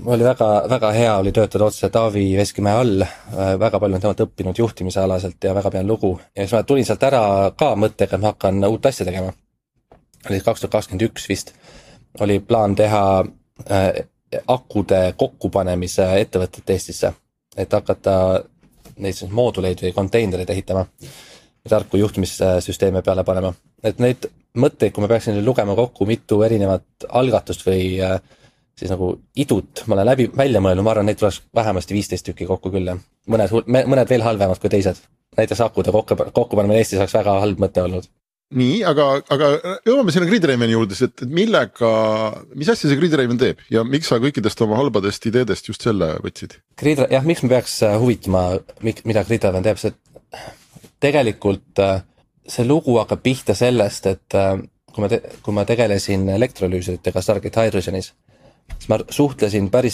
oli väga, väga hea oli töötada otse Taavi Veskimäe all, väga palju on temalt õppinud juhtimise alaselt ja väga pean lugu. Ja siis ma tulin sealt ära ka mõttega, et ma hakkan uut asja tegema. Oli 2021 vist, oli plaan teha akude kokkupanemise ettevõtted Eestisse, et hakata neid mooduleid või konteinereid ehitama ja tarku juhtimissüsteeme peale panema. Et neid mõtteid, kui ma peaksin lugema kokku mitu erinevat algatust või siis nagu idut, ma olen välja mõelnud, ma arvan, neid tuleks vähemasti 15 tükki kokku küll. Mõned veel halvemad kui teised. Näiteks akude kokkupanemine Eestis oleks väga halb mõte olnud. Nii, aga jõuame sinna Gridraveni juurde, et mis asja see Gridraveni teeb ja miks sa kõikidest oma halbadest ideedest just selle võtsid? Jah, miks me peaks huvitama, mida Gridraven teeb, see tegelikult see lugu hakkab pihta sellest, et kui ma tegelesin elektrolüüsidega Stargate Hydrogenis, siis ma suhtlesin päris